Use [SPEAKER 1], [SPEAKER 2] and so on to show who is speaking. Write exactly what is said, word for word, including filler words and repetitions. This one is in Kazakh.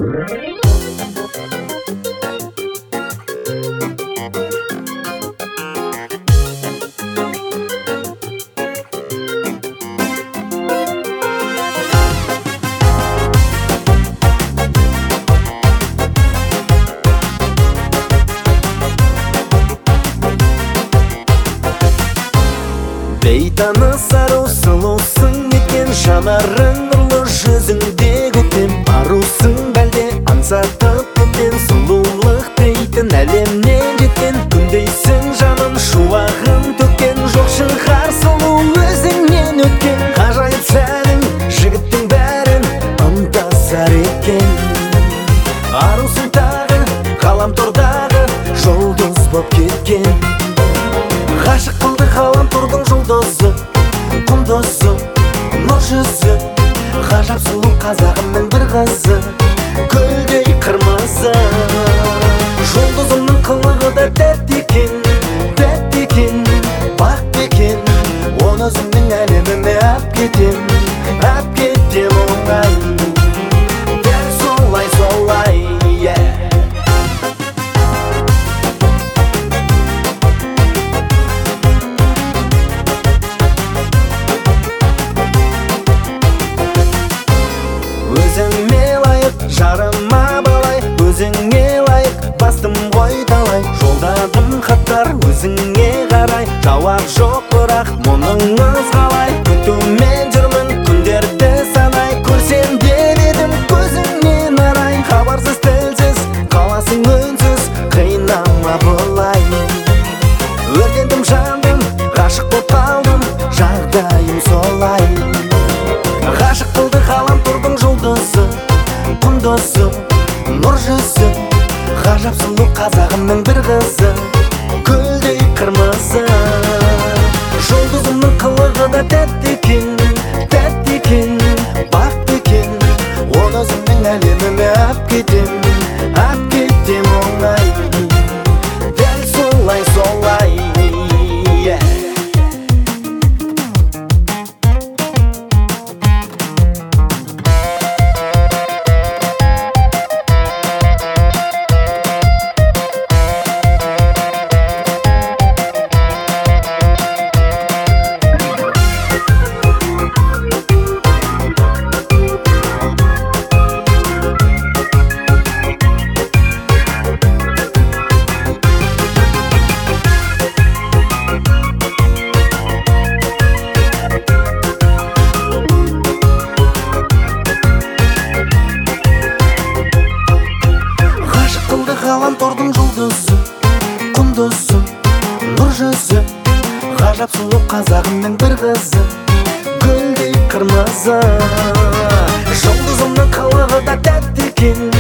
[SPEAKER 1] Бейтаныс ару сұлусың екен, жанарың нұрлы жүзіңдегі өтем. Арусың бәлде аңсатып өткен, сұлулық дейтін әлемнен жеткен. Күндейсің жаным шуағын төккен, жоқ шығар сұлу өзіңнен өткен. Ғажайып сәнің жігіттің бәрін ынтазар екен. Арусың тағы ғаламтордағы жұлдыз боп кеткен. Ғашық қылды ғаламтордың жұлдызы, құндызы, нұр жүзі, ғажап сұлу қазағымның бір қызы, гүлдей қырмызы. Жұлдызымның қылығы да тәтті екен, тәтті екен, бақ екен. Оны өзімнің әлеміме әп кетем, әп кетем оңай. Дәл солай солай, yeah. Өзіңе лайық жарыма балай, өзіңе лайық бастым ғой талай. Жолдадым хаттар өзіңе қарай, жауап жоқ бірақ мұныңыз қалай. Күтумен жүрмін күндерді санай, көрсем деп едім көзіңнен арай. Хабарсыз тілсіз қаласың үнсіз, қинама бұлай. Өртендім жандым, ғашық боп қалдым, жағдайым солай. Ғашық қылды ғаламтордың жұлдызы, құндызы, нұр жүзі, ғажап сұлу қазағымның бір қызы, гүлдей қырмызы. Жұлдызымның қылығы да тәтті екен, тәтті екен, бақ екен. Оны өзімнің әлеміме әп кетем, әп кетем оңай. Дәл солай солай, yeah. Ғаламтордың жұлдызы, құндызы, нұр жүзі, ғажап сұлу қазағымның бір қызы, гүлдей қырмызы. Жұлдызымның қылығы да тәтті екен,